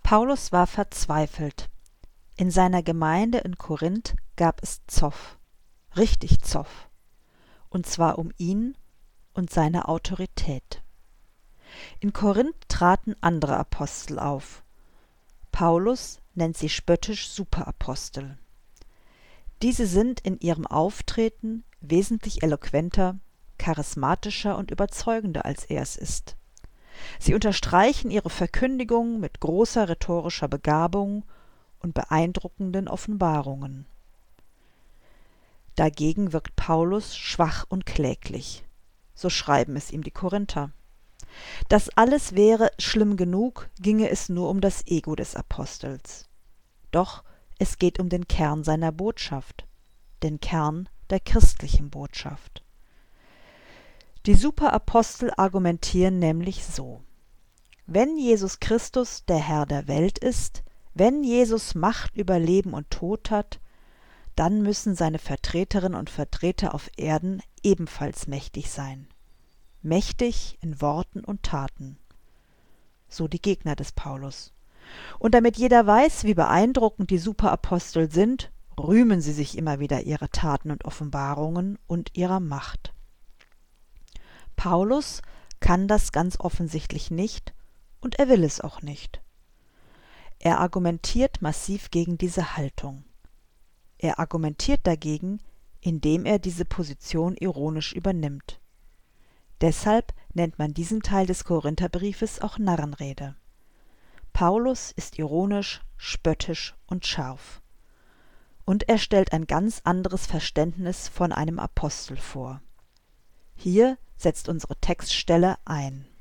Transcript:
Paulus war verzweifelt. In seiner Gemeinde in Korinth gab es Zoff, richtig Zoff, und zwar um ihn und seine Autorität. In Korinth traten andere Apostel auf. Paulus nennt sie spöttisch Superapostel. Diese sind in ihrem Auftreten wesentlich eloquenter, charismatischer und überzeugender, als er es ist. Sie unterstreichen ihre Verkündigung mit großer rhetorischer Begabung und beeindruckenden Offenbarungen. Dagegen wirkt Paulus schwach und kläglich. So schreiben es ihm die Korinther. Das alles wäre schlimm genug, ginge es nur um das Ego des Apostels. Doch es geht um den Kern seiner Botschaft, den Kern der christlichen Botschaft. Die Superapostel argumentieren nämlich so: Wenn Jesus Christus der Herr der Welt ist, wenn Jesus Macht über Leben und Tod hat, dann müssen seine Vertreterinnen und Vertreter auf Erden ebenfalls mächtig sein. Mächtig in Worten und Taten. So die Gegner des Paulus. Und damit jeder weiß, wie beeindruckend die Superapostel sind, rühmen sie sich immer wieder ihrer Taten und Offenbarungen und ihrer Macht. Paulus kann das ganz offensichtlich nicht und er will es auch nicht. Er argumentiert massiv gegen diese Haltung. Er argumentiert dagegen, indem er diese Position ironisch übernimmt. Deshalb nennt man diesen Teil des Korintherbriefes auch Narrenrede. Paulus ist ironisch, spöttisch und scharf. Und er stellt ein ganz anderes Verständnis von einem Apostel vor. Hier setzt unsere Textstelle ein.